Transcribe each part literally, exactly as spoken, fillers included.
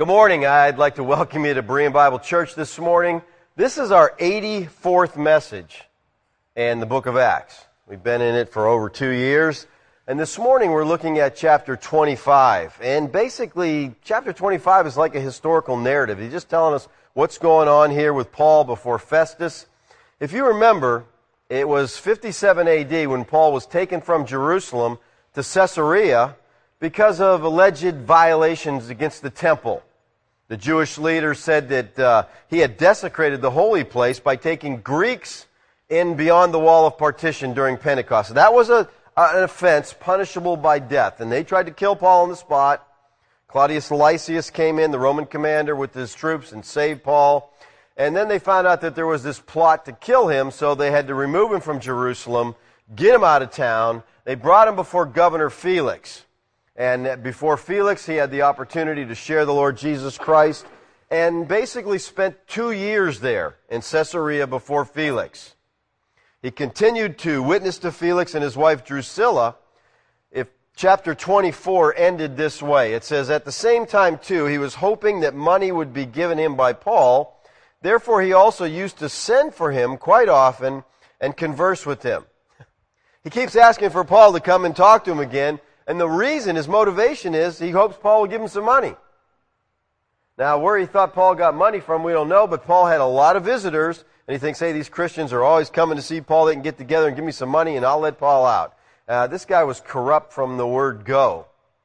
morning. I'd like to welcome you to Berean Bible Church this morning. This is our eighty-fourth message in the book of Acts. We've been in it for over two years. And this morning we're looking at chapter twenty-five. And basically, chapter twenty-five is like a historical narrative. He's just telling us what's going on here with Paul before Festus. If you remember, it was fifty-seven A D when Paul was taken from Jerusalem to Caesarea because of alleged violations against the temple. The Jewish leaders said that uh, he had desecrated the holy place by taking Greeks in beyond the wall of partition during Pentecost. So that was a, an offense punishable by death. And they tried to kill Paul on the spot. Claudius Lysias came in, the Roman commander, with his troops and saved Paul. And then they found out that there was this plot to kill him, so they had to remove him from Jerusalem, get him out of town. They brought him before Governor Felix. And before Felix, he had the opportunity to share the Lord Jesus Christ and basically spent two years there in Caesarea before Felix. He continued to witness to Felix and his wife Drusilla. If chapter twenty-four ended this way, it says, at the same time, too, he was hoping that money would be given him by Paul. Therefore, he also used to send for him quite often and converse with him. He keeps asking for Paul to come and talk to him again. And the reason, his motivation is, he hopes Paul will give him some money. Now, where he thought Paul got money from, we don't know, but Paul had a lot of visitors, and he thinks, hey, these Christians are always coming to see Paul. They can get together and give me some money, and I'll let Paul out. Uh, this guy was corrupt from the word go.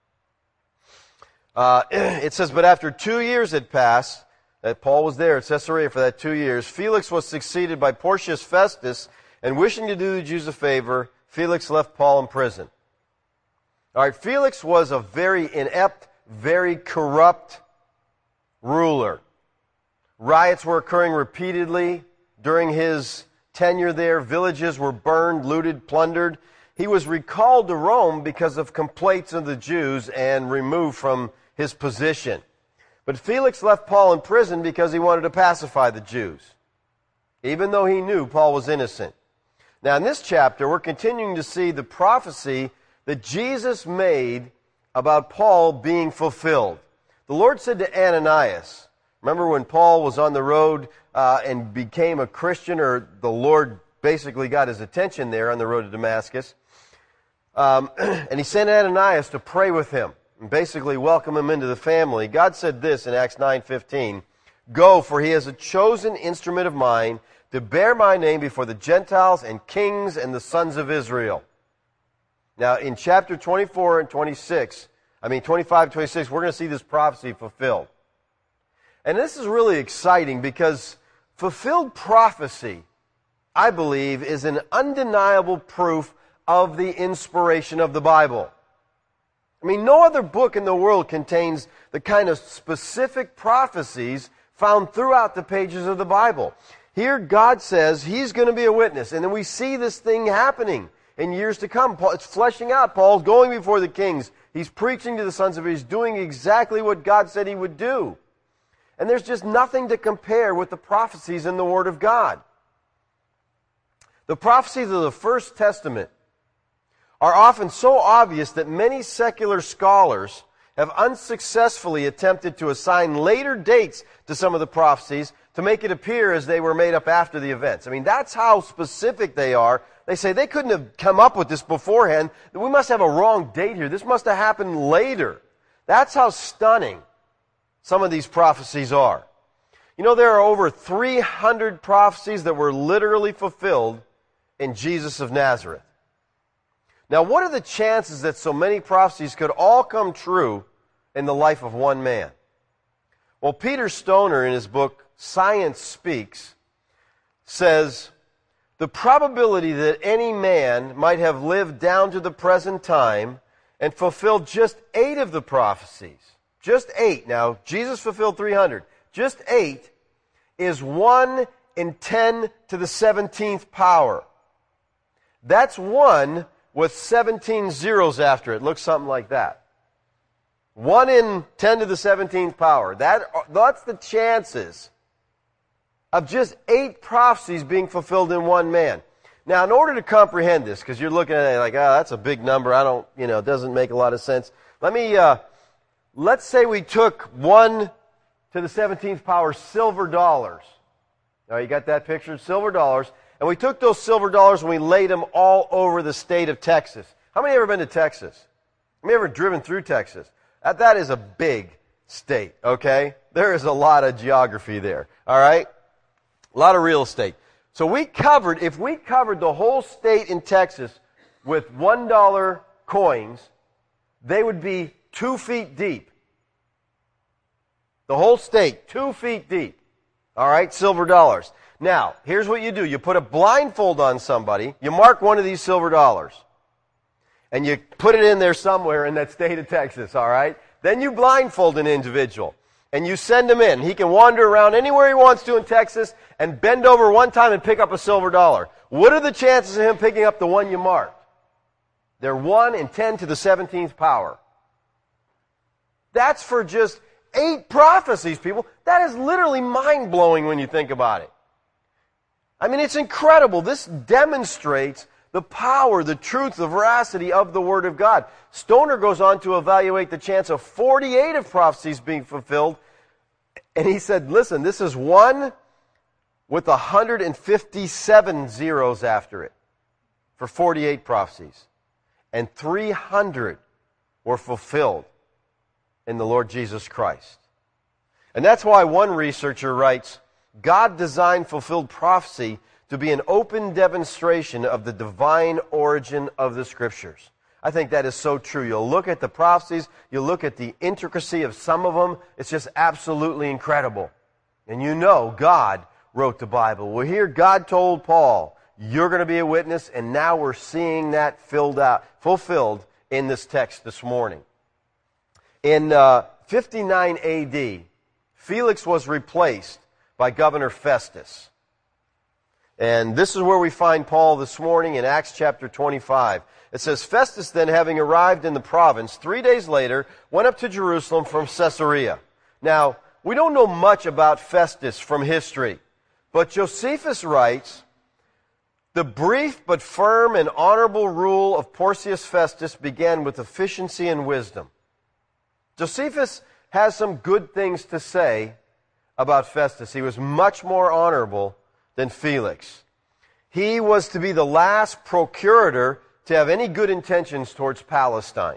Uh, it says, but after two years had passed, that Paul was there at Caesarea for that two years, Felix was succeeded by Porcius Festus, and wishing to do the Jews a favor, Felix left Paul in prison. All right, Felix was a very inept, very corrupt ruler. Riots were occurring repeatedly during his tenure there. Villages were burned, looted, plundered. He was recalled to Rome because of complaints of the Jews and removed from his position. But Felix left Paul in prison because he wanted to pacify the Jews, even though he knew Paul was innocent. Now, in this chapter, we're continuing to see the prophecy that Jesus made about Paul being fulfilled. The Lord said to Ananias, remember when Paul was on the road uh, and became a Christian, or the Lord basically got his attention there on the road to Damascus, um, and he sent Ananias to pray with him and basically welcome him into the family. God said this in Acts nine fifteen, go, for he is a chosen instrument of mine to bear my name before the Gentiles and kings and the sons of Israel. Now, in chapter twenty-four and twenty-six, I mean twenty-five and twenty-six, we're going to see this prophecy fulfilled. And this is really exciting because fulfilled prophecy, I believe, is an undeniable proof of the inspiration of the Bible. I mean, no other book in the world contains the kind of specific prophecies found throughout the pages of the Bible. Here, God says He's going to be a witness, and then we see this thing happening in years to come. It's fleshing out. Paul's going before the kings. He's preaching to the sons of Israel. He's doing exactly what God said he would do. And there's just nothing to compare with the prophecies in the Word of God. The prophecies of the First Testament are often so obvious that many secular scholars have unsuccessfully attempted to assign later dates to some of the prophecies to make it appear as they were made up after the events. I mean, that's how specific they are. They say they couldn't have come up with this beforehand. We must have a wrong date here. This must have happened later. That's how stunning some of these prophecies are. You know, there are over three hundred prophecies that were literally fulfilled in Jesus of Nazareth. Now, what are the chances that so many prophecies could all come true in the life of one man? Well, Peter Stoner, in his book Science Speaks, says, the probability that any man might have lived down to the present time and fulfilled just eight of the prophecies, just eight, now Jesus fulfilled three hundred, just eight, is one in ten to the seventeenth power. That's one with seventeen zeros after it. Looks something like that. one in ten to the seventeenth power. That, that's the chances of just eight prophecies being fulfilled in one man. Now, in order to comprehend this, because you're looking at it like, oh, that's a big number, I don't, you know, it doesn't make a lot of sense. Let me, uh, let's say we took one to the seventeenth power silver dollars. Now, you got that picture? Silver dollars. And we took those silver dollars and we laid them all over the state of Texas. How many have ever been to Texas? How many have ever driven through Texas? That, that is a big state, okay? There is a lot of geography there, all right? A lot of real estate. So we covered, if we covered the whole state in Texas with one dollar coins, they would be two feet deep. The whole state, two feet deep. All right, silver dollars. Now, here's what you do. You put a blindfold on somebody, you mark one of these silver dollars, and you put it in there somewhere in that state of Texas, all right? Then you blindfold an individual, and you send him in. He can wander around anywhere he wants to in Texas and bend over one time and pick up a silver dollar. What are the chances of him picking up the one you marked? They're one in ten to the seventeenth power. That's for just eight prophecies, people. That is literally mind-blowing when you think about it. I mean, it's incredible. This demonstrates the power, the truth, the veracity of the Word of God. Stoner goes on to evaluate the chance of forty-eight of prophecies being fulfilled. And he said, listen, this is one with one hundred fifty-seven zeros after it for forty-eight prophecies. And three hundred were fulfilled in the Lord Jesus Christ. And that's why one researcher writes, God designed fulfilled prophecy to be an open demonstration of the divine origin of the Scriptures. I think that is so true. You'll look at the prophecies, you'll look at the intricacy of some of them, it's just absolutely incredible. And you know God wrote the Bible. Well, here God told Paul, you're going to be a witness, and now we're seeing that filled out, fulfilled in this text this morning. In uh, fifty-nine A D, Felix was replaced by Governor Festus. And this is where we find Paul this morning in Acts chapter twenty-five. It says, Festus then, having arrived in the province, three days later, went up to Jerusalem from Caesarea. Now, we don't know much about Festus from history, but Josephus writes, the brief but firm and honorable rule of Porcius Festus began with efficiency and wisdom. Josephus has some good things to say about Festus. He was much more honorable than Felix. He was to be the last procurator to have any good intentions towards Palestine.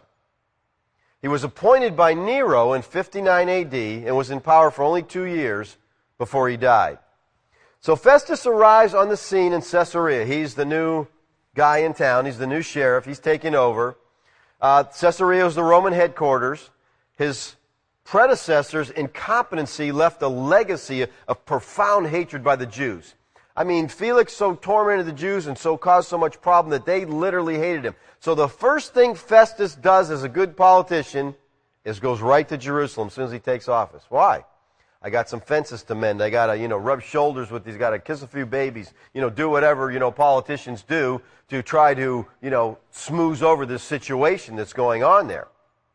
He was appointed by Nero in fifty-nine A D and was in power for only two years before he died. So Festus arrives on the scene in Caesarea. He's the new guy in town. He's the new sheriff. He's taking over. Uh, Caesarea was the Roman headquarters. His predecessors' incompetency left a legacy of profound hatred by the Jews. I mean, Felix so tormented the Jews and so caused so much problem that they literally hated him. So the first thing Festus does as a good politician is goes right to Jerusalem as soon as he takes office. Why? I got some fences to mend. I got to, you know, rub shoulders with these, got to kiss a few babies, you know, do whatever, you know, politicians do to try to, you know, smooth over this situation that's going on there.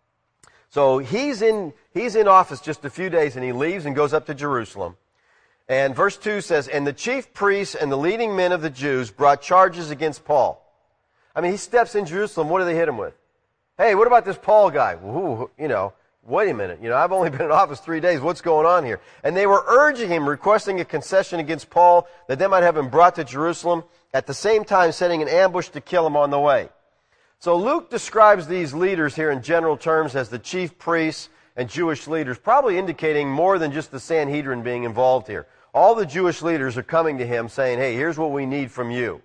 So he's in, he's in office just a few days, and he leaves and goes up to Jerusalem. And verse two says, and the chief priests and the leading men of the Jews brought charges against Paul. I mean, he steps in Jerusalem. What do they hit him with? Hey, what about this Paul guy? Ooh, you know, wait a minute. You know, I've only been in office three days. What's going on here? And they were urging him, requesting a concession against Paul, that they might have him brought to Jerusalem, at the same time setting an ambush to kill him on the way. So Luke describes these leaders here in general terms as the chief priests and Jewish leaders, probably indicating more than just the Sanhedrin being involved here. All the Jewish leaders are coming to him saying, hey, here's what we need from you.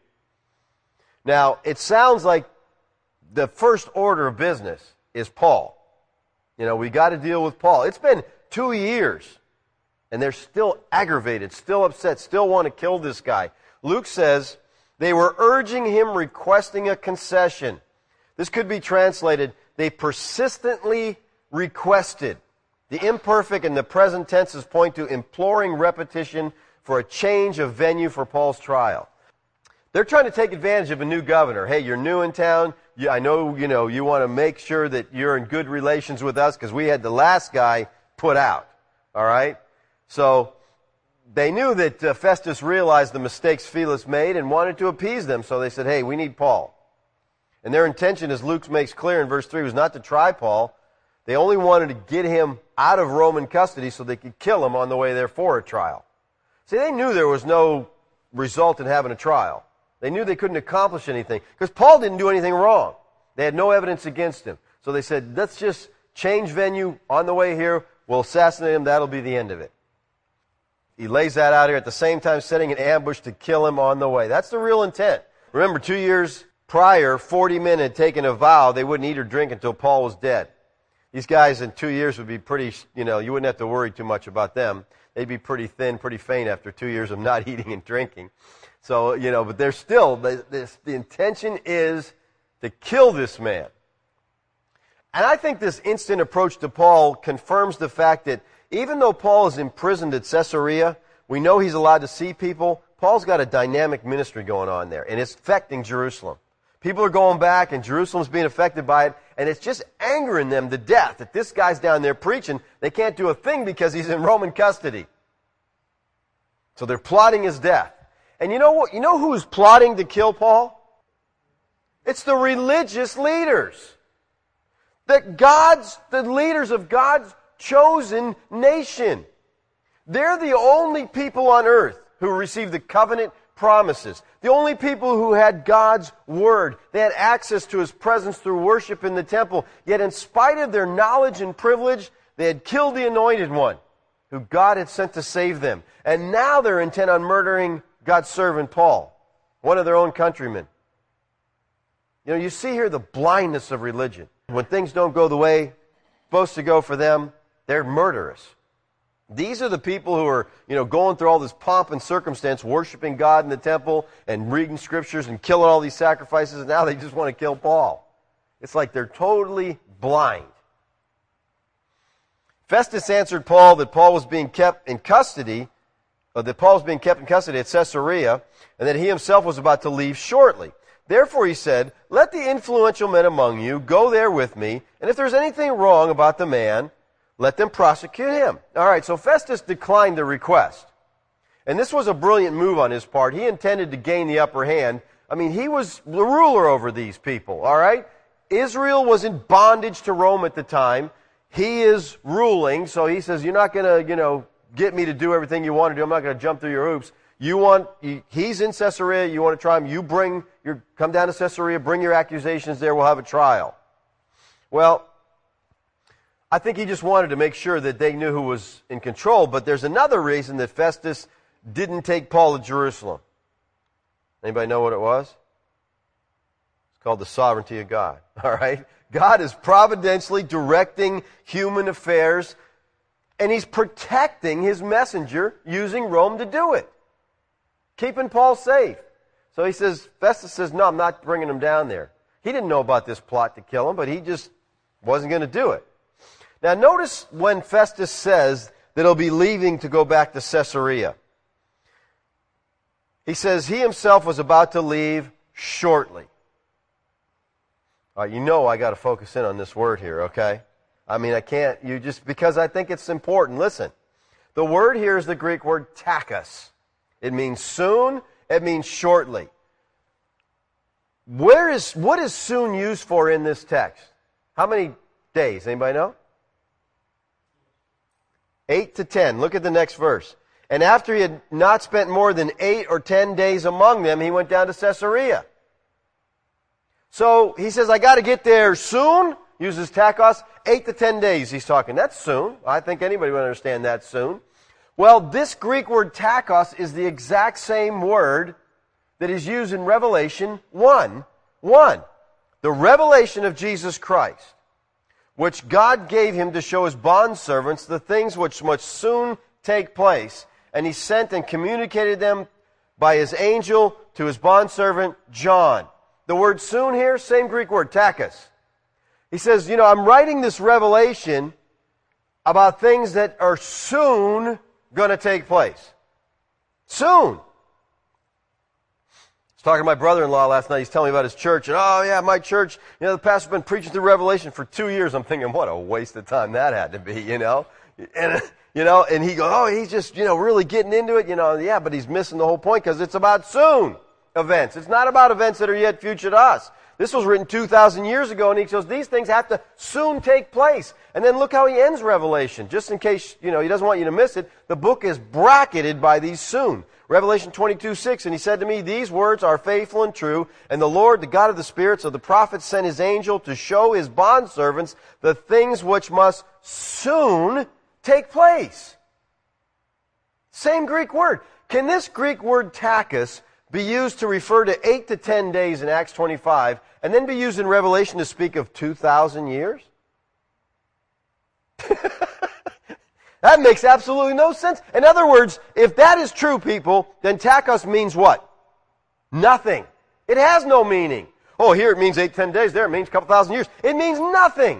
Now, it sounds like the first order of business is Paul. You know, we got to deal with Paul. It's been two years, and they're still aggravated, still upset, still want to kill this guy. Luke says they were urging him, requesting a concession. This could be translated, they persistently requested. The imperfect and the present tenses point to imploring repetition for a change of venue for Paul's trial. They're trying to take advantage of a new governor. Hey, you're new in town. You, I know, you know, you want to make sure that you're in good relations with us because we had the last guy put out. All right? So they knew that uh, Festus realized the mistakes Felix made and wanted to appease them. So they said, hey, we need Paul. And their intention, as Luke makes clear in verse three, was not to try Paul, They only wanted to get him out of Roman custody so they could kill him on the way there for a trial. See, they knew there was no result in having a trial. They knew they couldn't accomplish anything because Paul didn't do anything wrong. They had no evidence against him. So they said, let's just change venue on the way here. We'll assassinate him. That'll be the end of it. He lays that out here at the same time setting an ambush to kill him on the way. That's the real intent. Remember, two years prior, forty men had taken a vow they wouldn't eat or drink until Paul was dead. These guys in two years would be pretty, you know, you wouldn't have to worry too much about them. They'd be pretty thin, pretty faint after two years of not eating and drinking. So, you know, but they're still, the, this, the intention is to kill this man. And I think this instant approach to Paul confirms the fact that even though Paul is imprisoned at Caesarea, we know he's allowed to see people. Paul's got a dynamic ministry going on there, and it's affecting Jerusalem. People are going back, and Jerusalem's being affected by it, and it's just angering them to death that this guy's down there preaching. They can't do a thing because he's in Roman custody. So they're plotting his death. And you know what? You know who's plotting to kill Paul? It's the religious leaders. That God's, the leaders of God's chosen nation. They're the only people on earth who received the covenant promises. The only people who had God's word. They had access to His presence through worship in the temple. Yet in spite of their knowledge and privilege, they had killed the Anointed One, who God had sent to save them. And now they're intent on murdering God's servant Paul, one of their own countrymen. You know, you see here the blindness of religion. When things don't go the way supposed to go for them, they're murderous. These are the people who are, you know, going through all this pomp and circumstance, worshiping God in the temple and reading scriptures and killing all these sacrifices, and now they just want to kill Paul. It's like they're totally blind. Festus answered Paul that Paul was being kept in custody, or that Paul was being kept in custody at Caesarea, and that he himself was about to leave shortly. Therefore he said, let the influential men among you go there with me, and if there's anything wrong about the man, let them prosecute him. All right, so Festus declined the request. And this was a brilliant move on his part. He intended to gain the upper hand. I mean, he was the ruler over these people, all right? Israel was in bondage to Rome at the time. He is ruling, so he says, you're not going to, you know, get me to do everything you want to do. I'm not going to jump through your hoops. You want, he's in Caesarea, you want to try him, you bring your, come down to Caesarea, bring your accusations there, we'll have a trial. Well, I think he just wanted to make sure that they knew who was in control, but there's another reason that Festus didn't take Paul to Jerusalem. Anybody know what it was? It's called the sovereignty of God, all right? God is providentially directing human affairs, and He's protecting His messenger using Rome to do it. Keeping Paul safe. So he says, Festus says, no, I'm not bringing him down there. He didn't know about this plot to kill him, but he just wasn't going to do it. Now notice when Festus says that he'll be leaving to go back to Caesarea. He says he himself was about to leave shortly. All right, you know I got to focus in on this word here, okay? I mean, I can't, you just, because I think it's important. Listen, the word here is the Greek word tachus. It means soon, it means shortly. Where is, what is soon used for in this text? How many days? Anybody know? Eight to ten. Look at the next verse. And after he had not spent more than eight or ten days among them, he went down to Caesarea. So he says, I got to get there soon. Uses tachos. Eight to ten days he's talking. That's soon. I think anybody would understand that soon. Well, this Greek word tachos is the exact same word that is used in Revelation one. one. The revelation of Jesus Christ, which God gave Him to show His bondservants the things which must soon take place. And He sent and communicated them by His angel to His bondservant John. The word soon here, same Greek word, tachos. He says, you know, I'm writing this revelation about things that are soon going to take place. Soon. I was talking to my brother-in-law last night. He's telling me about his church. And, oh, yeah, my church, you know, the pastor's been preaching through Revelation for two years. I'm thinking, what a waste of time that had to be, you know. And, you know, and he goes, oh, he's just, you know, really getting into it. You know, yeah, but he's missing the whole point because it's about soon. events. It's not about events that are yet future to us. This was written two thousand years ago, and he says these things have to soon take place. And then look how he ends Revelation. Just in case, you know, he doesn't want you to miss it, the book is bracketed by these soon. Revelation twenty-two six, and he said to me, these words are faithful and true, and the Lord, the God of the spirits of the prophets, sent his angel to show his bondservants the things which must soon take place. Same Greek word. Can this Greek word tachus be used to refer to eight to ten days in Acts twenty-five, and then be used in Revelation to speak of two thousand years? That makes absolutely no sense. In other words, if that is true, people, then tachos means what? Nothing. It has no meaning. Oh, here it means eight, ten days. There it means a couple thousand years. It means nothing.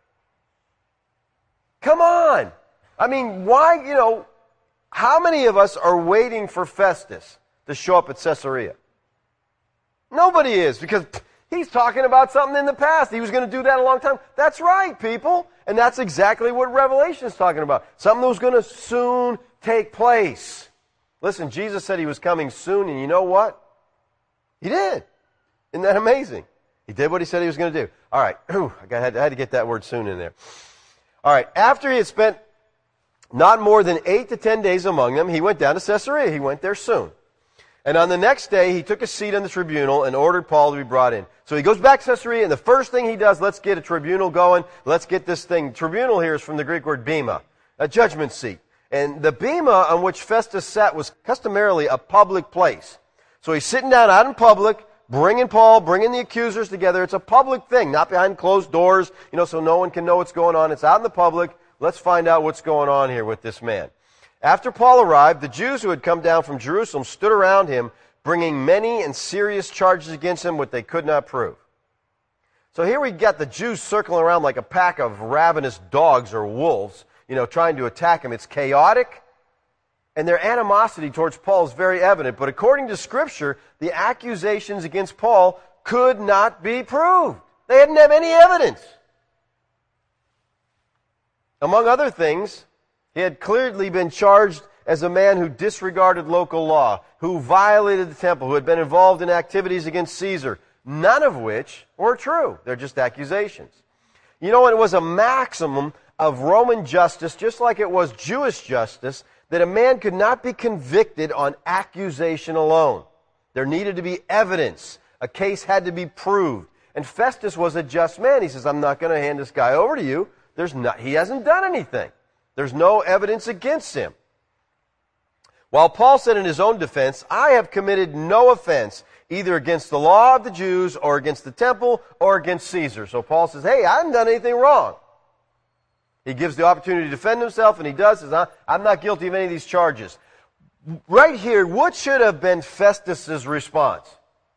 Come on. I mean, why, you know, how many of us are waiting for Festus to show up at Caesarea? Nobody is, because he's talking about something in the past. He was going to do that a long time. That's right, people. And that's exactly what Revelation is talking about. Something that was going to soon take place. Listen, Jesus said he was coming soon, and you know what? He did. Isn't that amazing? He did what he said he was going to do. All right. I had to get that word soon in there. All right. After he had spent not more than eight to ten days among them, he went down to Caesarea. He went there soon. And on the next day, he took a seat on the tribunal and ordered Paul to be brought in. So he goes back to Caesarea, and the first thing he does, let's get a tribunal going. Let's get this thing. Tribunal here is from the Greek word bema, a judgment seat. And the bema on which Festus sat was customarily a public place. So he's sitting down out in public, bringing Paul, bringing the accusers together. It's a public thing, not behind closed doors, you know, so no one can know what's going on. It's out in the public. Let's find out what's going on here with this man. After Paul arrived, the Jews who had come down from Jerusalem stood around him, bringing many and serious charges against him which they could not prove. So here we got the Jews circling around like a pack of ravenous dogs or wolves, you know, trying to attack him. It's chaotic, and their animosity towards Paul is very evident. But according to Scripture, the accusations against Paul could not be proved. They didn't have any evidence. Among other things, he had clearly been charged as a man who disregarded local law, who violated the temple, who had been involved in activities against Caesar, none of which were true. They're just accusations. You know, it was a maximum of Roman justice, just like it was Jewish justice, that a man could not be convicted on accusation alone. There needed to be evidence. A case had to be proved. And Festus was a just man. He says, I'm not going to hand this guy over to you. There's not, he hasn't done anything. There's no evidence against him. While Paul said in his own defense, I have committed no offense, either against the law of the Jews or against the temple or against Caesar. So Paul says, hey, I haven't done anything wrong. He gives the opportunity to defend himself, and he does. Says, I'm not guilty of any of these charges. Right here, what should have been Festus's response?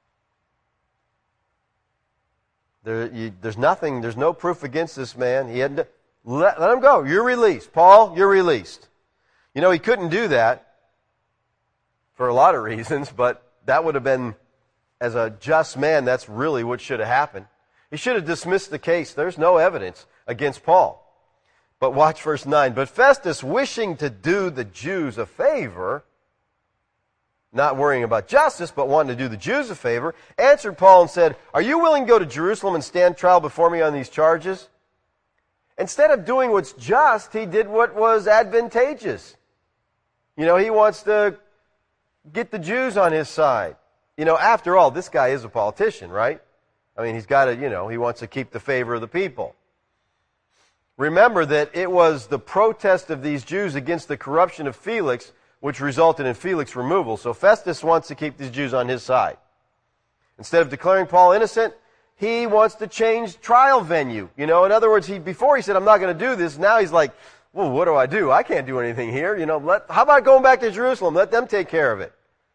There, you, there's nothing, there's no proof against this man. He hadn't, let, let him go. You're released. Paul, you're released. You know, he couldn't do that for a lot of reasons, but that would have been, as a just man, that's really what should have happened. He should have dismissed the case. There's no evidence against Paul. But watch verse nine. But Festus, wishing to do the Jews a favor, not worrying about justice, but wanting to do the Jews a favor, answered Paul and said, are you willing to go to Jerusalem and stand trial before me on these charges? Instead of doing what's just, he did what was advantageous. You know, he wants to get the Jews on his side. You know, after all, this guy is a politician, right? I mean, he's got to, you know, he wants to keep the favor of the people. Remember that it was the protest of these Jews against the corruption of Felix which resulted in Felix's removal. So Festus wants to keep these Jews on his side. Instead of declaring Paul innocent, he wants to change trial venue. You know, in other words, he before he said, I'm not going to do this. Now he's like, well, what do I do? I can't do anything here. You know, let, how about going back to Jerusalem? Let them take care of it.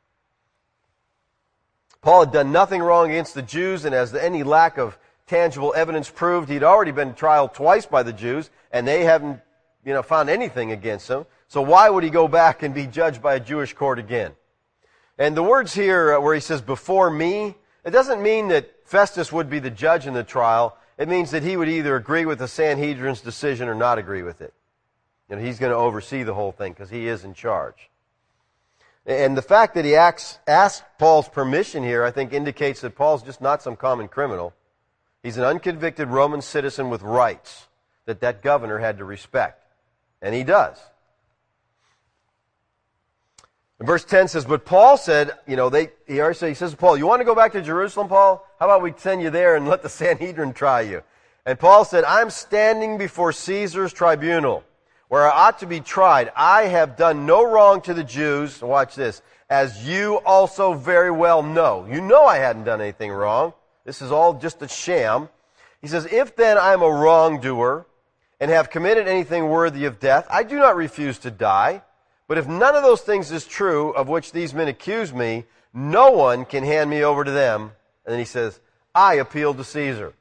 Paul had done nothing wrong against the Jews, and as any lack of tangible evidence proved, he'd already been trialed twice by the Jews, and they haven't, you know, found anything against him. So why would he go back and be judged by a Jewish court again? And the words here where he says, before me, it doesn't mean that Festus would be the judge in the trial. It means that he would either agree with the Sanhedrin's decision or not agree with it. And he's going to oversee the whole thing because he is in charge. And the fact that he asks, asked Paul's permission here, I think, indicates that Paul's just not some common criminal. He's an unconvicted Roman citizen with rights that that governor had to respect. And he does. And verse ten says, but Paul said, you know, they, he already said, he says to Paul, you want to go back to Jerusalem, Paul? How about we send you there and let the Sanhedrin try you? And Paul said, I'm standing before Caesar's tribunal, where I ought to be tried. I have done no wrong to the Jews. Watch this. As you also very well know. You know I hadn't done anything wrong. This is all just a sham. He says, if then I am a wrongdoer and have committed anything worthy of death, I do not refuse to die. But if none of those things is true of which these men accuse me, no one can hand me over to them. And then he says, I appeal to Caesar.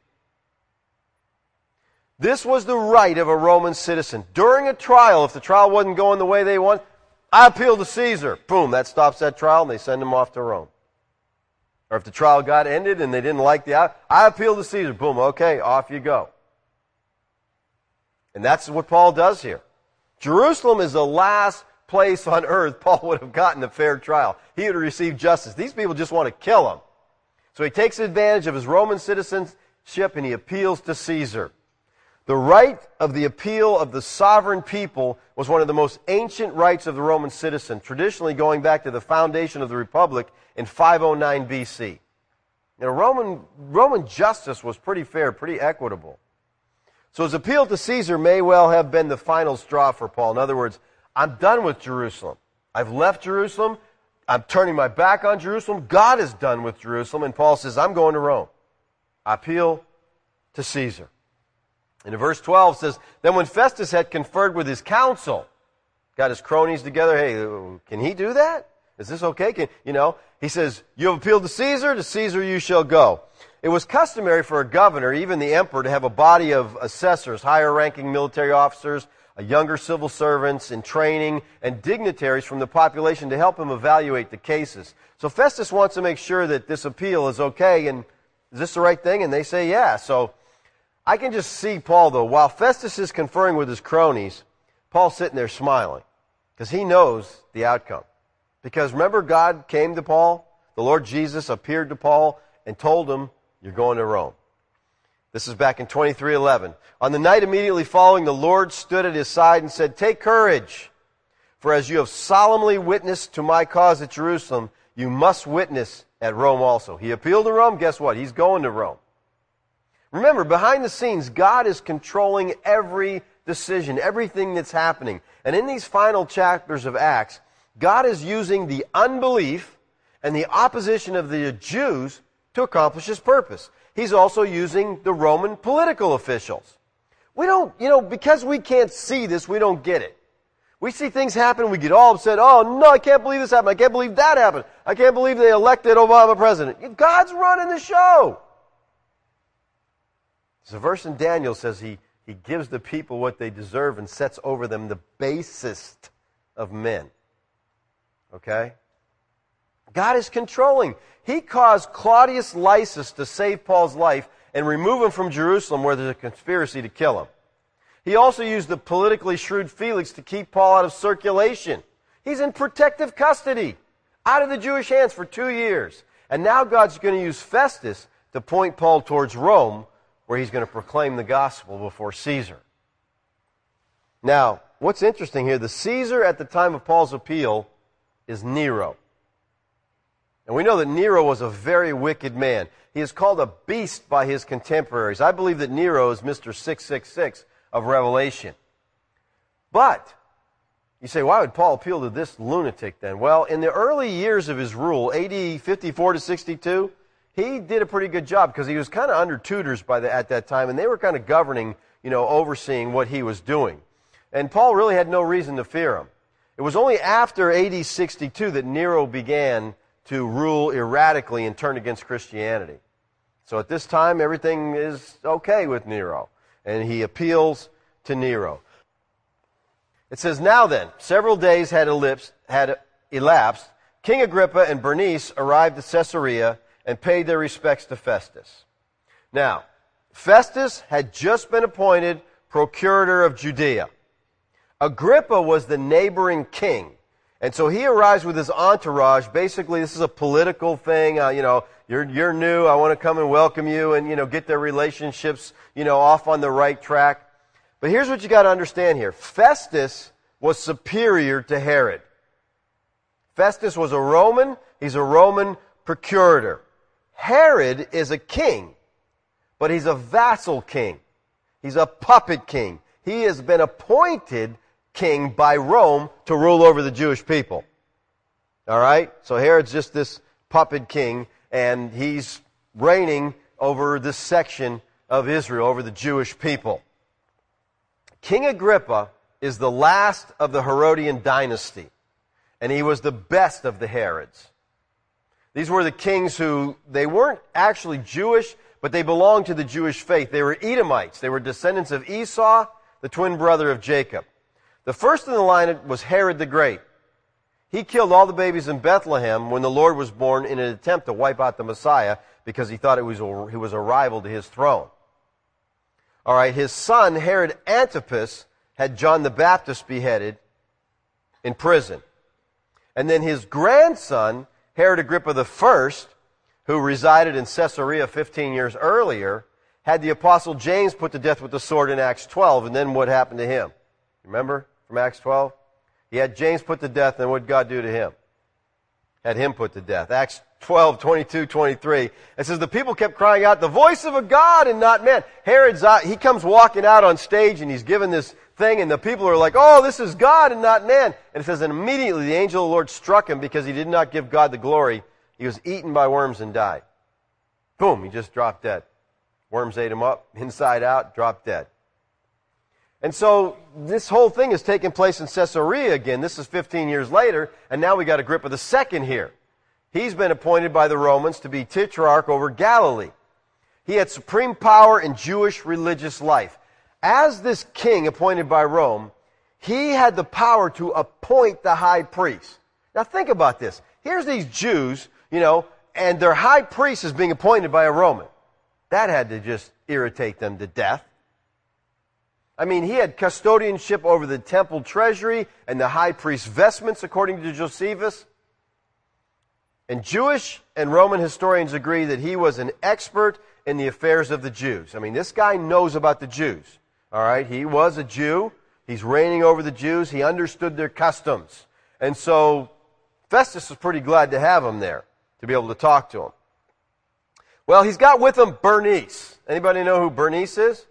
This was the right of a Roman citizen. During a trial, if the trial wasn't going the way they want, I appeal to Caesar. Boom, that stops that trial and they send him off to Rome. Or if the trial got ended and they didn't like the out, I appeal to Caesar. Boom, okay, off you go. And that's what Paul does here. Jerusalem is the last place on earth Paul would have gotten a fair trial. He would have received justice. These people just want to kill him. So he takes advantage of his Roman citizenship and he appeals to Caesar. The right of the appeal of the sovereign people was one of the most ancient rights of the Roman citizen, traditionally going back to the foundation of the Republic in five oh nine B C. You know, Roman, Roman justice was pretty fair, pretty equitable. So his appeal to Caesar may well have been the final straw for Paul. In other words, I'm done with Jerusalem. I've left Jerusalem. I'm turning my back on Jerusalem. God is done with Jerusalem. And Paul says, I'm going to Rome. I appeal to Caesar. And in verse twelve says, then when Festus had conferred with his council, got his cronies together, hey, can he do that? Is this okay? Can, you know, he says, you have appealed to Caesar, to Caesar you shall go. It was customary for a governor, even the emperor, to have a body of assessors, higher-ranking military officers, younger civil servants in training, and dignitaries from the population to help him evaluate the cases. So Festus wants to make sure that this appeal is okay, and is this the right thing? And they say, yeah. So I can just see Paul, though, while Festus is conferring with his cronies, Paul's sitting there smiling, because he knows the outcome. Because remember, God came to Paul, the Lord Jesus appeared to Paul, and told him, you're going to Rome. This is back in twenty-three eleven. On the night immediately following, the Lord stood at his side and said, take courage, for as you have solemnly witnessed to my cause at Jerusalem, you must witness at Rome also. He appealed to Rome, guess what? He's going to Rome. Remember, behind the scenes, God is controlling every decision, everything that's happening. And in these final chapters of Acts, God is using the unbelief and the opposition of the Jews to accomplish His purpose. He's also using the Roman political officials. We don't, you know, because we can't see this, we don't get it. We see things happen, we get all upset. Oh, no, I can't believe this happened. I can't believe that happened. I can't believe they elected Obama president. God's running the show. So the verse in Daniel says he, he gives the people what they deserve and sets over them the basest of men. Okay? God is controlling. He caused Claudius Lysis to save Paul's life and remove him from Jerusalem where there's a conspiracy to kill him. He also used the politically shrewd Felix to keep Paul out of circulation. He's in protective custody, out of the Jewish hands for two years. And now God's going to use Festus to point Paul towards Rome, where he's going to proclaim the gospel before Caesar. Now, what's interesting here, the Caesar at the time of Paul's appeal is Nero. And we know that Nero was a very wicked man. He is called a beast by his contemporaries. I believe that Nero is Mister six six six of Revelation. But, you say, why would Paul appeal to this lunatic then? Well, in the early years of his rule, A D fifty-four to sixty-two, he did a pretty good job because he was kind of under tutors by the, at that time, and they were kind of governing, you know, overseeing what he was doing. And Paul really had no reason to fear him. It was only after A D sixty-two that Nero began to rule erratically and turn against Christianity. So at this time, everything is okay with Nero, and he appeals to Nero. It says, now then, several days had elapsed, had elapsed. King Agrippa and Bernice arrived at Caesarea and paid their respects to Festus. Now, Festus had just been appointed procurator of Judea. Agrippa was the neighboring king, And so he arrives with his entourage. Basically, this is a political thing. Uh, you know, you're you're new. I want to come and welcome you, and you know, get their relationships, you know, off on the right track. But here's what you got to understand here: Festus was superior to Herod. Festus was a Roman. He's a Roman procurator. Herod is a king, but he's a vassal king. He's a puppet king. He has been appointed king by Rome to rule over the Jewish people. All right? So Herod's just this puppet king, and he's reigning over this section of Israel, over the Jewish people. King Agrippa is the last of the Herodian dynasty, and he was the best of the Herods. These were the kings who, they weren't actually Jewish, but they belonged to the Jewish faith. They were Edomites. They were descendants of Esau, the twin brother of Jacob. The first in the line was Herod the Great. He killed all the babies in Bethlehem when the Lord was born in an attempt to wipe out the Messiah because he thought it was a, he was a rival to his throne. All right, his son, Herod Antipas, had John the Baptist beheaded in prison. And then his grandson, Herod Agrippa the First, who resided in Caesarea fifteen years earlier, had the apostle James put to death with the sword in Acts twelve. And then what happened to him? Remember from Acts twelve? He had James put to death, and what did God do to him? Had him put to death. Acts twelve, twenty-two, twenty-three. It says, the people kept crying out, the voice of a God and not man. Herod's out, he comes walking out on stage, and he's given this thing, and the people are like, oh, this is God and not man. And it says, and immediately the angel of the Lord struck him because he did not give God the glory. He was eaten by worms and died. Boom, he just dropped dead. Worms ate him up, inside out, dropped dead. And so this whole thing is taking place in Caesarea again. This is fifteen years later, and now we got Agrippa the Second here. He's been appointed by the Romans to be tetrarch over Galilee. He had supreme power in Jewish religious life. As this king appointed by Rome, he had the power to appoint the high priest. Now think about this. Here's these Jews, you know, and their high priest is being appointed by a Roman. That had to just irritate them to death. I mean, he had custodianship over the temple treasury and the high priest's vestments, according to Josephus. And Jewish and Roman historians agree that he was an expert in the affairs of the Jews. I mean, this guy knows about the Jews. All right, he was a Jew. He's reigning over the Jews. He understood their customs. And so Festus was pretty glad to have him there, to be able to talk to him. Well, he's got with him Bernice. Anybody know who Bernice is?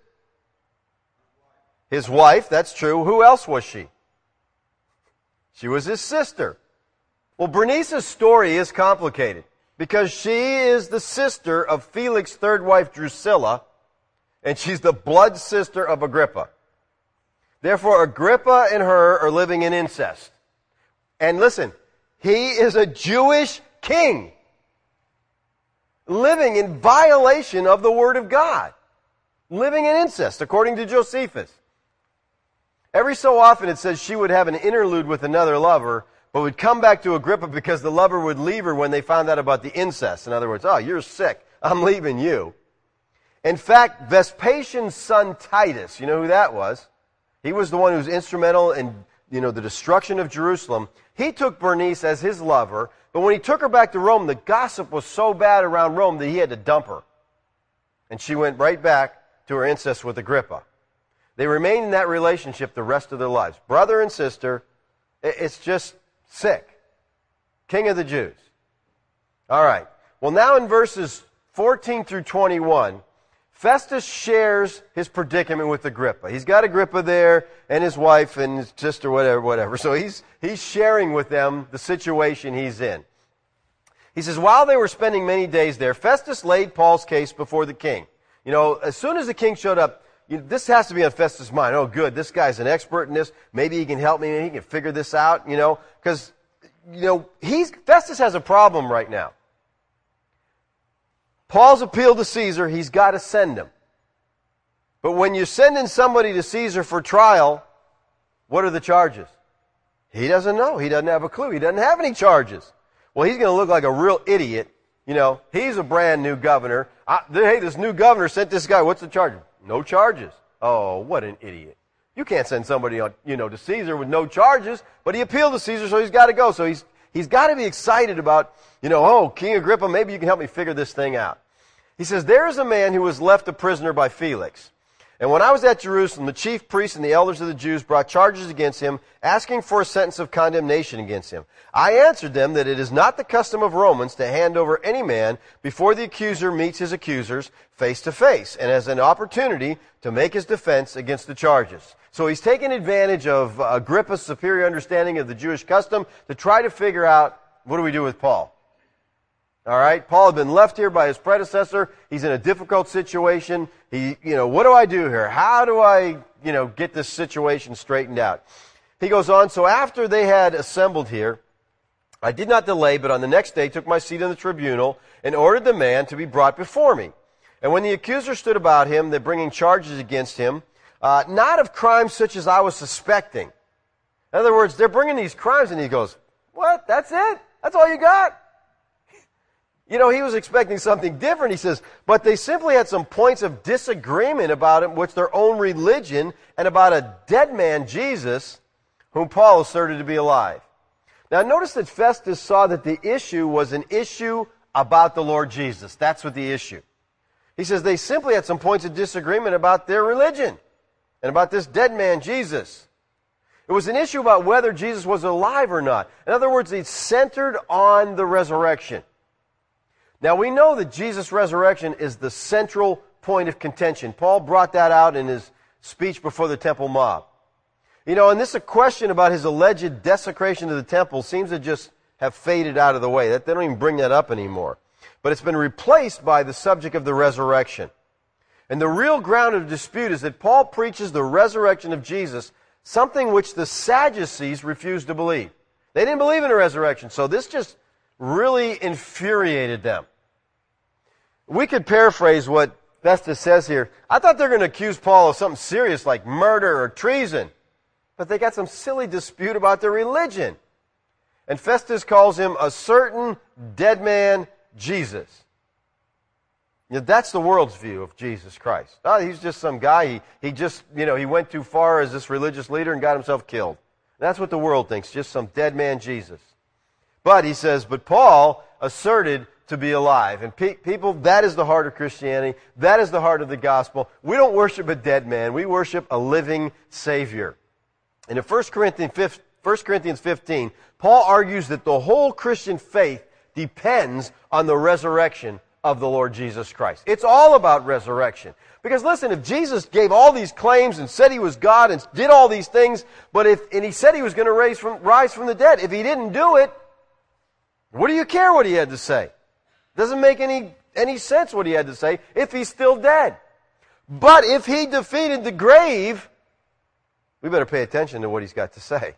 His wife, that's true. Who else was she? She was his sister. Well, Bernice's story is complicated because she is the sister of Felix's third wife, Drusilla, and she's the blood sister of Agrippa. Therefore, Agrippa and her are living in incest. And listen, he is a Jewish king living in violation of the Word of God, living in incest, according to Josephus. Every so often it says she would have an interlude with another lover, but would come back to Agrippa because the lover would leave her when they found out about the incest. In other words, oh, you're sick. I'm leaving you. In fact, Vespasian's son Titus, you know who that was? He was the one who was instrumental in, you know, the destruction of Jerusalem. He took Bernice as his lover, but when he took her back to Rome, the gossip was so bad around Rome that he had to dump her. And she went right back to her incest with Agrippa. They remained in that relationship the rest of their lives. Brother and sister, it's just sick. King of the Jews. All right. Well, now in verses fourteen through twenty-one, Festus shares his predicament with Agrippa. He's got Agrippa there and his wife and his sister, whatever, whatever. So he's, he's sharing with them the situation he's in. He says, while they were spending many days there, Festus laid Paul's case before the king. You know, as soon as the king showed up, you know, this has to be on Festus' mind. Oh, good, this guy's an expert in this. Maybe he can help me. Maybe he can figure this out, you know. Because, you know, he's, Festus has a problem right now. Paul's appealed to Caesar. He's got to send him. But when you're sending somebody to Caesar for trial, what are the charges? He doesn't know. He doesn't have a clue. He doesn't have any charges. Well, he's going to look like a real idiot. You know, he's a brand new governor. I, hey, this new governor sent this guy. What's the charge? No charges. Oh, what an idiot. You can't send somebody on, you know, to Caesar with no charges, but he appealed to Caesar, so he's got to go. So he's he's got to be excited about, you know, oh, King Agrippa, maybe you can help me figure this thing out. He says, there is a man who was left a prisoner by Felix. And when I was at Jerusalem, the chief priests and the elders of the Jews brought charges against him, asking for a sentence of condemnation against him. I answered them that it is not the custom of Romans to hand over any man before the accuser meets his accusers face to face, and as an opportunity to make his defense against the charges. So he's taken advantage of Agrippa's superior understanding of the Jewish custom to try to figure out, what do we do with Paul? All right, Paul had been left here by his predecessor. He's in a difficult situation. He, you know, what do I do here? How do I, you know, get this situation straightened out? He goes on, so after they had assembled here, I did not delay, but on the next day took my seat in the tribunal and ordered the man to be brought before me. And when the accuser stood about him, they're bringing charges against him, uh, not of crimes such as I was suspecting. In other words, they're bringing these crimes, and he goes, what? That's it? That's all you got? You know, he was expecting something different. He says, but they simply had some points of disagreement about it, with their own religion and about a dead man, Jesus, whom Paul asserted to be alive. Now, notice that Festus saw that the issue was an issue about the Lord Jesus. That's what the issue. He says they simply had some points of disagreement about their religion and about this dead man, Jesus. It was an issue about whether Jesus was alive or not. In other words, it's centered on the resurrection. Now, we know that Jesus' resurrection is the central point of contention. Paul brought that out in his speech before the temple mob. You know, and this question about his alleged desecration of the temple seems to just have faded out of the way. They don't even bring that up anymore. But it's been replaced by the subject of the resurrection. And the real ground of dispute is that Paul preaches the resurrection of Jesus, something which the Sadducees refused to believe. They didn't believe in a resurrection, so this just really infuriated them. We could paraphrase what Festus says here. I thought they were going to accuse Paul of something serious like murder or treason. But they got some silly dispute about their religion. And Festus calls him a certain dead man, Jesus. You know, that's the world's view of Jesus Christ. Oh, he's just some guy. He, he just, you know, he went too far as this religious leader and got himself killed. That's what the world thinks, just some dead man, Jesus. But, he says, but Paul asserted to be alive. And pe- people, that is the heart of Christianity. That is the heart of the gospel. We don't worship a dead man. We worship a living Savior. And in First Corinthians fifteen, Paul argues that the whole Christian faith depends on the resurrection of the Lord Jesus Christ. It's all about resurrection. Because listen, if Jesus gave all these claims and said he was God and did all these things, but if and he said he was going to raise from, rise from the dead, if he didn't do it, what do you care what he had to say? Doesn't make any, any sense what he had to say if he's still dead. But if he defeated the grave, we better pay attention to what he's got to say.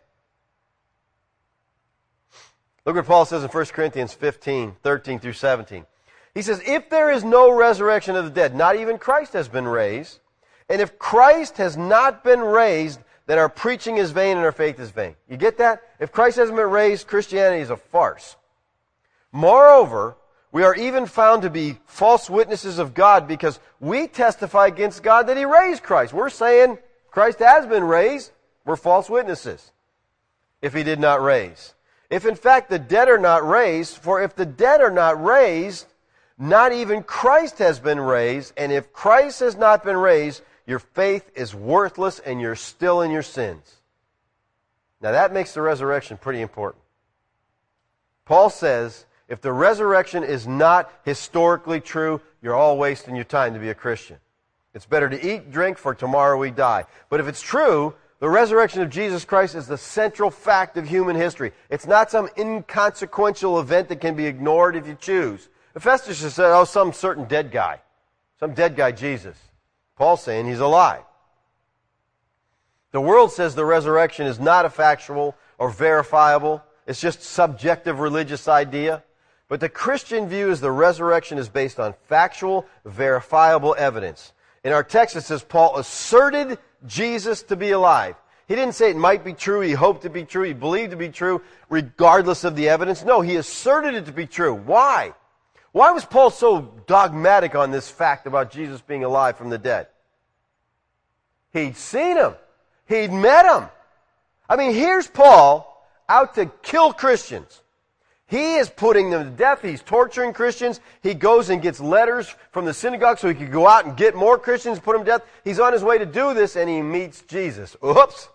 Look what Paul says in First Corinthians fifteen, thirteen through seventeen. He says, if there is no resurrection of the dead, not even Christ has been raised, and if Christ has not been raised, then our preaching is vain and our faith is vain. You get that? If Christ hasn't been raised, Christianity is a farce. Moreover, we are even found to be false witnesses of God because we testify against God that he raised Christ. We're saying Christ has been raised. We're false witnesses if he did not raise. If in fact the dead are not raised, for if the dead are not raised, not even Christ has been raised, and if Christ has not been raised, your faith is worthless and you're still in your sins. Now that makes the resurrection pretty important. Paul says, if the resurrection is not historically true, you're all wasting your time to be a Christian. It's better to eat, drink, for tomorrow we die. But if it's true, the resurrection of Jesus Christ is the central fact of human history. It's not some inconsequential event that can be ignored if you choose. Festus just said, oh, some certain dead guy. Some dead guy, Jesus. Paul's saying he's alive. The world says the resurrection is not a factual or verifiable. It's just subjective religious idea. But the Christian view is the resurrection is based on factual, verifiable evidence. In our text it says Paul asserted Jesus to be alive. He didn't say it might be true, he hoped to be true, he believed to be true, regardless of the evidence. No, he asserted it to be true. Why? Why was Paul so dogmatic on this fact about Jesus being alive from the dead? He'd seen him. He'd met them. I mean, here's Paul out to kill Christians. He is putting them to death. He's torturing Christians. He goes and gets letters from the synagogue so he could go out and get more Christians, put them to death. He's on his way to do this, and he meets Jesus. Oops.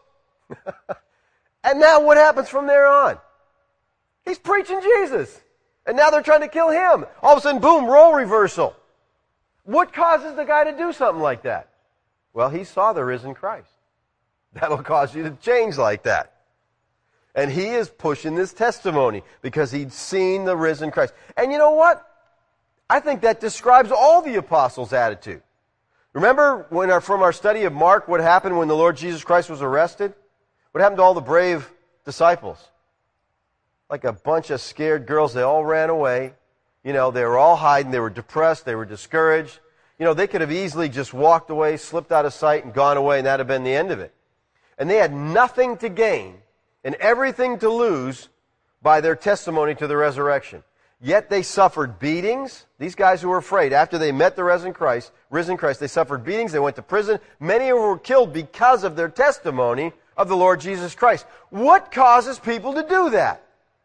And now what happens from there on? He's preaching Jesus. And now they're trying to kill him. All of a sudden, boom, role reversal. What causes the guy to do something like that? Well, he saw the risen Christ. That'll cause you to change like that. And he is pushing this testimony because he'd seen the risen Christ. And you know what? I think that describes all the apostles' attitude. Remember when our, from our study of Mark what happened when the Lord Jesus Christ was arrested? What happened to all the brave disciples? Like a bunch of scared girls, they all ran away. You know, they were all hiding. They were depressed. They were discouraged. You know, they could have easily just walked away, slipped out of sight, and gone away, and that would have been the end of it. And they had nothing to gain and everything to lose by their testimony to the resurrection. Yet they suffered beatings. These guys who were afraid, after they met the risen Christ, risen Christ, they suffered beatings. They went to prison. Many of them were killed because of their testimony of the Lord Jesus Christ. What causes people to do that?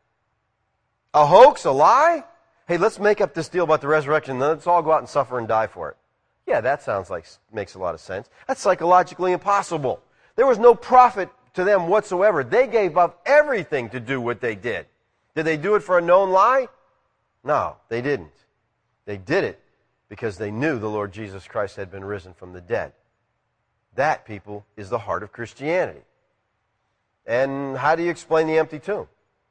A hoax, a lie? Hey, let's make up this deal about the resurrection, and then let's all go out and suffer and die for it. Yeah, that sounds like, makes a lot of sense. That's psychologically impossible. There was no profit to them whatsoever. They gave up everything to do what they did. Did they do it for a known lie? No, they didn't. They did it because they knew the Lord Jesus Christ had been risen from the dead. That, people, is the heart of Christianity. And how do you explain the empty tomb?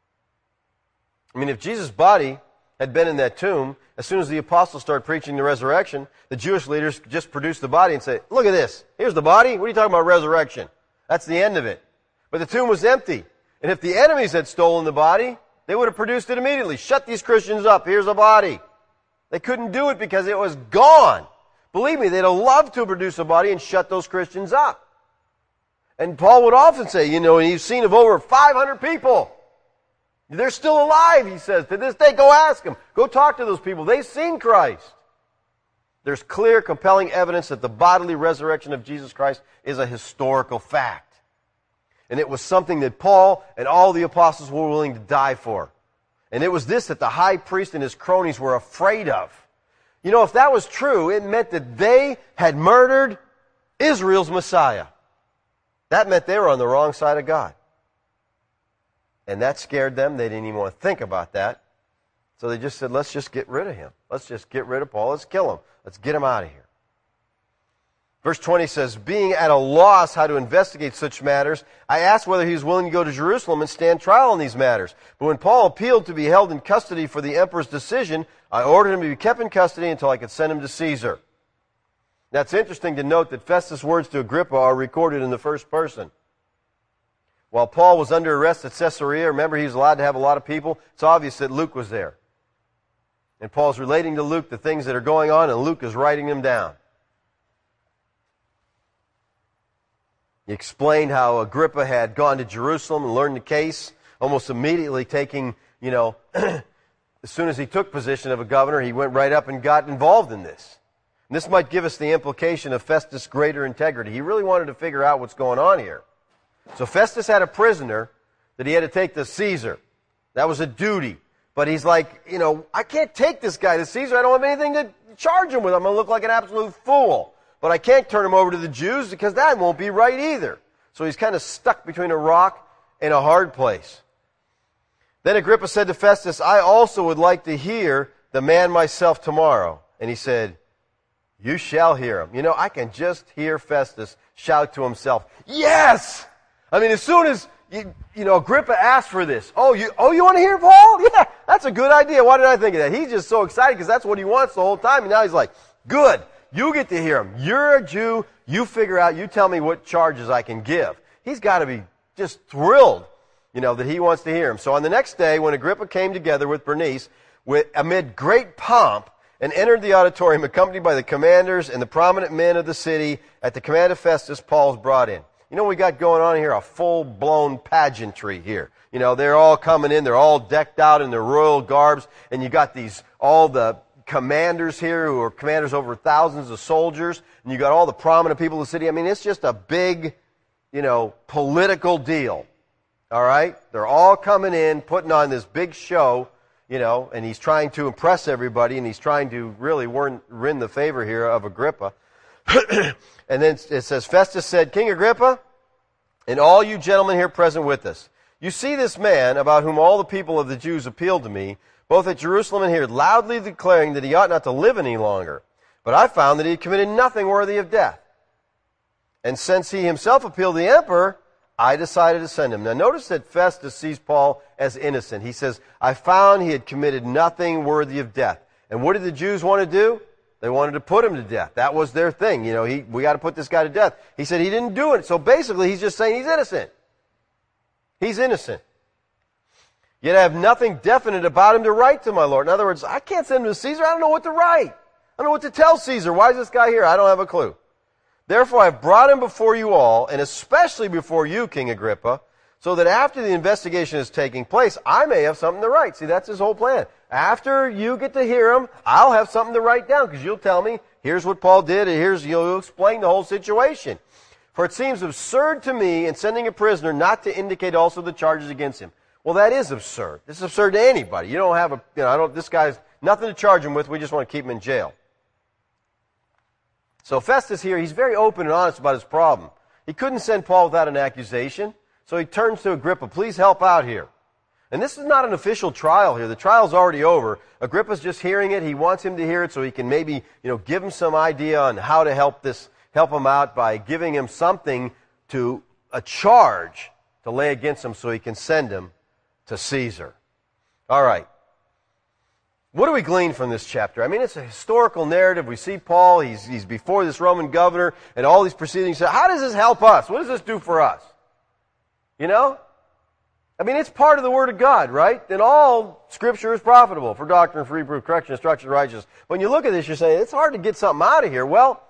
I mean, if Jesus' body had been in that tomb, as soon as the apostles started preaching the resurrection, the Jewish leaders just produced the body and say, look at this. Here's the body. What are you talking about resurrection? That's the end of it. But the tomb was empty. And if the enemies had stolen the body, they would have produced it immediately. Shut these Christians up. Here's a body. They couldn't do it because it was gone. Believe me, they'd have loved to produce a body and shut those Christians up. And Paul would often say, you know, he's seen of over five hundred people. They're still alive, he says. To this day, go ask them. Go talk to those people. They've seen Christ. There's clear, compelling evidence that the bodily resurrection of Jesus Christ is a historical fact. And it was something that Paul and all the apostles were willing to die for. And it was this that the high priest and his cronies were afraid of. You know, if that was true, it meant that they had murdered Israel's Messiah. That meant they were on the wrong side of God. And that scared them. They didn't even want to think about that. So they just said, let's just get rid of him. Let's just get rid of Paul. Let's kill him. Let's get him out of here. Verse twenty says, being at a loss how to investigate such matters, I asked whether he was willing to go to Jerusalem and stand trial on these matters. But when Paul appealed to be held in custody for the emperor's decision, I ordered him to be kept in custody until I could send him to Caesar. Now it's interesting to note that Festus' words to Agrippa are recorded in the first person. While Paul was under arrest at Caesarea, remember he was allowed to have a lot of people, it's obvious that Luke was there. And Paul's relating to Luke the things that are going on, and Luke is writing them down. He explained how Agrippa had gone to Jerusalem and learned the case, almost immediately taking, you know, as soon as he took position of a governor, he went right up and got involved in this. And this might give us the implication of Festus' greater integrity. He really wanted to figure out what's going on here. So Festus had a prisoner that he had to take to Caesar. That was a duty. But he's like, you know, I can't take this guy to Caesar. I don't have anything to charge him with. I'm going to look like an absolute fool. But I can't turn him over to the Jews because that won't be right either. So he's kind of stuck between a rock and a hard place. Then Agrippa said to Festus, I also would like to hear the man myself tomorrow. And he said, you shall hear him. You know, I can just hear Festus shout to himself, yes! I mean, as soon as, you, you know, Agrippa asked for this, oh, you oh, you want to hear Paul? Yeah, that's a good idea. Why did I think of that? He's just so excited because that's what he wants the whole time. And now he's like, good. You get to hear him. You're a Jew. You figure out, you tell me what charges I can give. He's got to be just thrilled, you know, that he wants to hear him. So on the next day, when Agrippa came together with Bernice, with, amid great pomp, and entered the auditorium accompanied by the commanders and the prominent men of the city, at the command of Festus, Paul's brought in. You know what we got going on here? A full-blown pageantry here. You know, they're all coming in. They're all decked out in their royal garbs. And you got these, all the commanders here who are commanders over thousands of soldiers, and you got all the prominent people of the city. I mean, it's just a big you know, political deal. All right? They're all coming in, putting on this big show, you know, and he's trying to impress everybody, and he's trying to really win, win the favor here of Agrippa. And then it says, Festus said, King Agrippa, and all you gentlemen here present with us, you see this man, about whom all the people of the Jews appealed to me, both at Jerusalem and here, loudly declaring that he ought not to live any longer. But I found that he had committed nothing worthy of death. And since he himself appealed to the emperor, I decided to send him. Now notice that Festus sees Paul as innocent. He says, I found he had committed nothing worthy of death. And what did the Jews want to do? They wanted to put him to death. That was their thing. You know, he, we got to put this guy to death. He said he didn't do it. So basically he's just saying he's innocent. He's innocent. Yet I have nothing definite about him to write to my Lord. In other words, I can't send him to Caesar. I don't know what to write. I don't know what to tell Caesar. Why is this guy here? I don't have a clue. Therefore, I have brought him before you all, and especially before you, King Agrippa, so that after the investigation is taking place, I may have something to write. See, that's his whole plan. After you get to hear him, I'll have something to write down, because you'll tell me, here's what Paul did, and here's, you'll explain the whole situation. For it seems absurd to me in sending a prisoner not to indicate also the charges against him. Well, that is absurd. This is absurd to anybody. You don't have a, you know, I don't, this guy's nothing to charge him with. We just want to keep him in jail. So Festus here, he's very open and honest about his problem. He couldn't send Paul without an accusation, so he turns to Agrippa, please help out here. And this is not an official trial here. The trial's already over. Agrippa's just hearing it. He wants him to hear it so he can maybe, you know, give him some idea on how to help this, help him out by giving him something to, a charge to lay against him so he can send him to Caesar. All right. What do we glean from this chapter? I mean, it's a historical narrative. We see Paul, he's, he's before this Roman governor, and all these proceedings. How does this help us? What does this do for us? You know? I mean, it's part of the Word of God, right? And all Scripture is profitable for doctrine, for reproof, correction, instruction, righteousness. When you look at this, you're saying, it's hard to get something out of here. Well,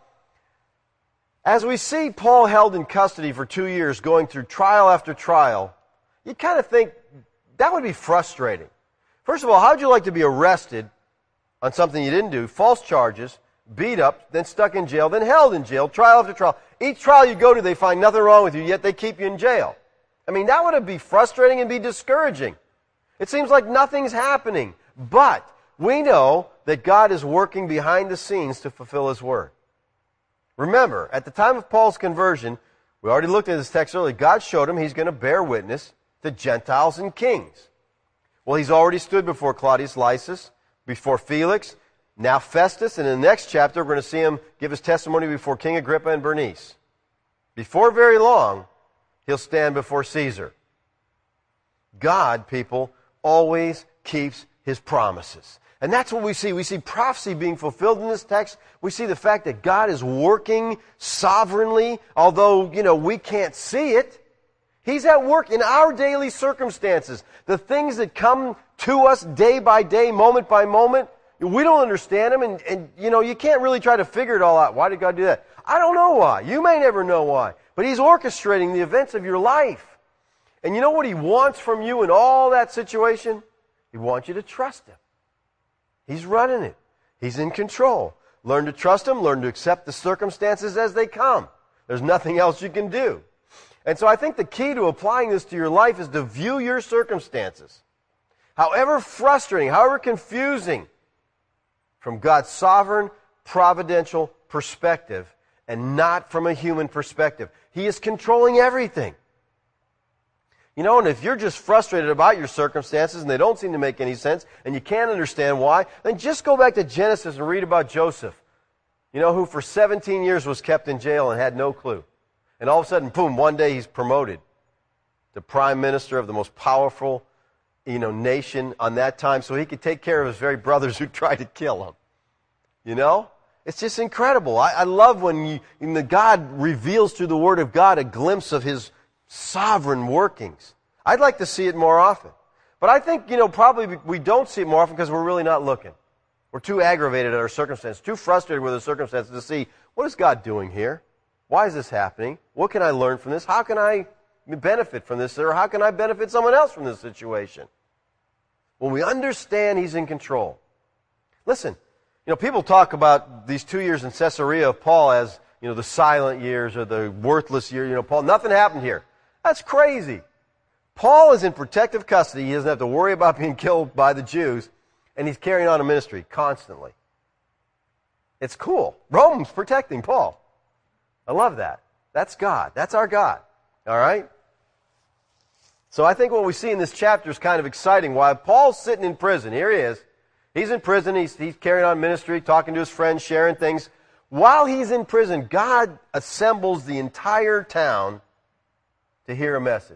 as we see Paul held in custody for two years, going through trial after trial, you kind of think, that would be frustrating. First of all, how'd you like to be arrested on something you didn't do, false charges, beat up, then stuck in jail, then held in jail, trial after trial? Each trial you go to, they find nothing wrong with you, yet they keep you in jail. I mean, that would be frustrating and be discouraging. It seems like nothing's happening. But we know that God is working behind the scenes to fulfill His Word. Remember, at the time of Paul's conversion, we already looked at this text earlier, God showed him He's going to bear witness to Gentiles and kings. Well, he's already stood before Claudius Lysis, before Felix, now Festus, and in the next chapter we're going to see him give his testimony before King Agrippa and Bernice. Before very long, he'll stand before Caesar. God, people, always keeps His promises. And that's what we see. We see prophecy being fulfilled in this text. We see the fact that God is working sovereignly, although, you know, we can't see it. He's at work in our daily circumstances. The things that come to us day by day, moment by moment, we don't understand them, and, and, you know, you can't really try to figure it all out. Why did God do that? I don't know why. You may never know why. But He's orchestrating the events of your life. And you know what He wants from you in all that situation? He wants you to trust Him. He's running it. He's in control. Learn to trust Him. Learn to accept the circumstances as they come. There's nothing else you can do. And so I think the key to applying this to your life is to view your circumstances, however frustrating, however confusing, from God's sovereign, providential perspective and not from a human perspective. He is controlling everything. You know, and if you're just frustrated about your circumstances and they don't seem to make any sense and you can't understand why, then just go back to Genesis and read about Joseph, you know, who for seventeen years was kept in jail and had no clue. And all of a sudden, boom, one day he's promoted to prime minister of the most powerful, you know, nation on that time so he could take care of his very brothers who tried to kill him. You know? It's just incredible. I, I love when, you, when the God reveals through the Word of God a glimpse of His sovereign workings. I'd like to see it more often. But I think, you know, probably we don't see it more often because we're really not looking. We're too aggravated at our circumstances, too frustrated with our circumstances to see, what is God doing here? Why is this happening? What can I learn from this? How can I benefit from this? Or how can I benefit someone else from this situation? When we understand He's in control. Listen, you know, people talk about these two years in Caesarea of Paul as, you know, the silent years or the worthless year. You know, Paul, nothing happened here. That's crazy. Paul is in protective custody. He doesn't have to worry about being killed by the Jews, and he's carrying on a ministry constantly. It's cool. Rome's protecting Paul. I love that. That's God. That's our God. All right? So I think what we see in this chapter is kind of exciting. While Paul's sitting in prison, here he is. He's in prison. He's, he's carrying on ministry, talking to his friends, sharing things. While he's in prison, God assembles the entire town to hear a message.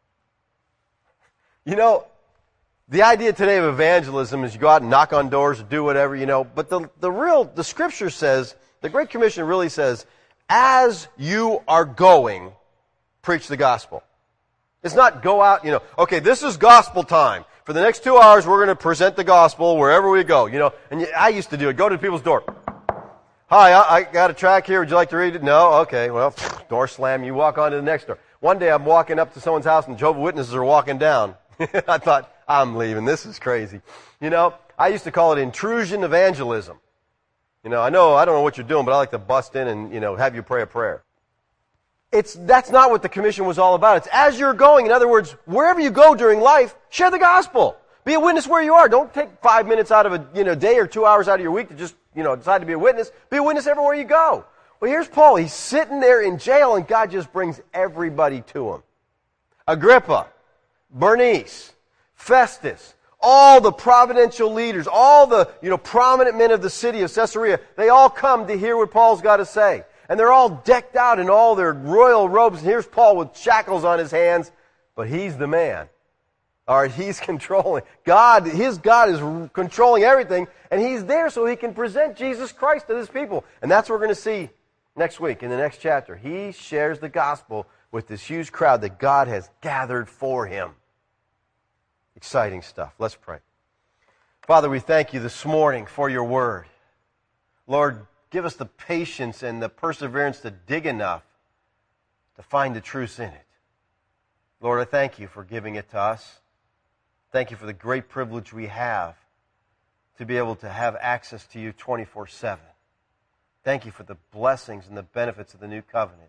You know, the idea today of evangelism is you go out and knock on doors or do whatever, you know, but the, the real, the Scripture says, the Great Commission really says, as you are going, preach the gospel. It's not go out, you know, okay, this is gospel time. For the next two hours, we're going to present the gospel wherever we go, you know. And I used to do it. Go to people's door. Hi, I, I got a tract here. Would you like to read it? No? Okay, well, door slam. You walk on to the next door. One day I'm walking up to someone's house and Jehovah's Witnesses are walking down. I thought, I'm leaving. This is crazy. You know, I used to call it intrusion evangelism. You know, I know, I don't know what you're doing, but I like to bust in and, you know, have you pray a prayer. It's, that's not what the commission was all about. It's as you're going. In other words, wherever you go during life, share the gospel. Be a witness where you are. Don't take five minutes out of a, you know, day or two hours out of your week to just, you know, decide to be a witness. Be a witness everywhere you go. Well, here's Paul. He's sitting there in jail and God just brings everybody to him. Agrippa, Bernice, Festus, all the providential leaders, all the, you know, prominent men of the city of Caesarea, they all come to hear what Paul's got to say. And they're all decked out in all their royal robes. And here's Paul with shackles on his hands. But he's the man. All right, he's controlling. God, his God is controlling everything. And he's there so he can present Jesus Christ to his people. And that's what we're going to see next week in the next chapter. He shares the gospel with this huge crowd that God has gathered for him. Exciting stuff. Let's pray. Father, we thank you this morning for your word. Lord, give us the patience and the perseverance to dig enough to find the truth in it. Lord, I thank you for giving it to us. Thank you for the great privilege we have to be able to have access to you twenty-four seven. Thank you for the blessings and the benefits of the new covenant.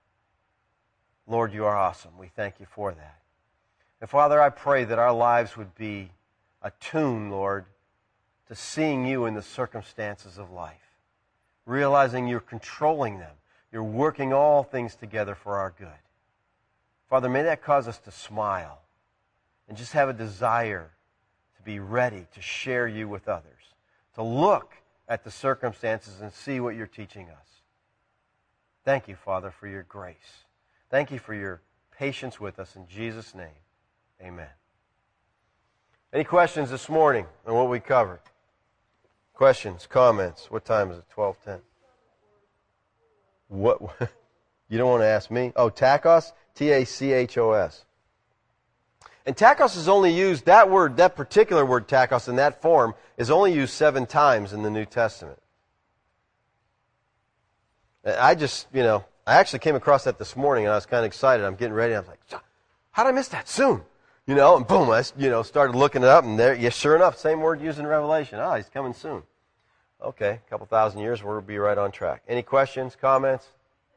Lord, you are awesome. We thank you for that. And Father, I pray that our lives would be attuned, Lord, to seeing you in the circumstances of life. Realizing you're controlling them. You're working all things together for our good. Father, may that cause us to smile and just have a desire to be ready to share you with others. To look at the circumstances and see what you're teaching us. Thank you, Father, for your grace. Thank you for your patience with us. In Jesus' name, amen. Any questions this morning on what we covered? Questions, comments? What time is it? twelve ten. What? You don't want to ask me? Oh, tachos? T A C H O S. And tachos is only used, that word, that particular word tachos in that form is only used seven times in the New Testament. I just, you know, I actually came across that this morning and I was kind of excited. I'm getting ready. I was like, how did I miss that? Soon. You know, and boom, I, you know, started looking it up, and there, yeah, sure enough, same word used in Revelation. Ah, he's coming soon. Okay, a couple thousand years, we'll be right on track. Any questions, comments?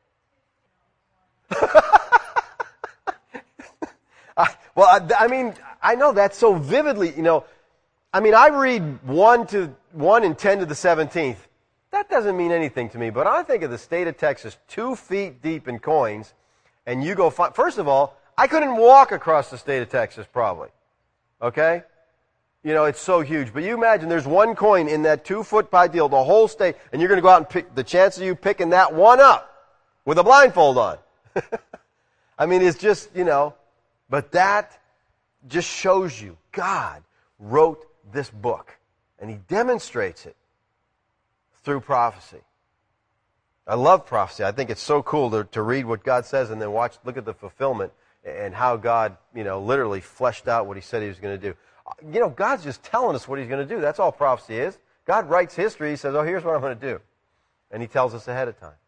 I, well, I, I mean, I know that's so vividly, you know, I mean, I read one to one and ten to the seventeenth. That doesn't mean anything to me, but I think of the state of Texas, two feet deep in coins, and you go find, first of all, I couldn't walk across the state of Texas, probably. Okay? You know, it's so huge. But you imagine there's one coin in that two-foot pie deal, the whole state, and you're going to go out and pick, the chance of you picking that one up with a blindfold on. I mean, it's just, you know, but that just shows you God wrote this book, and He demonstrates it through prophecy. I love prophecy. I think it's so cool to, to read what God says and then watch, look at the fulfillment and how God, you know, literally fleshed out what He said He was going to do. You know, God's just telling us what He's going to do. That's all prophecy is. God writes history. He says, oh, here's what I'm going to do. And He tells us ahead of time.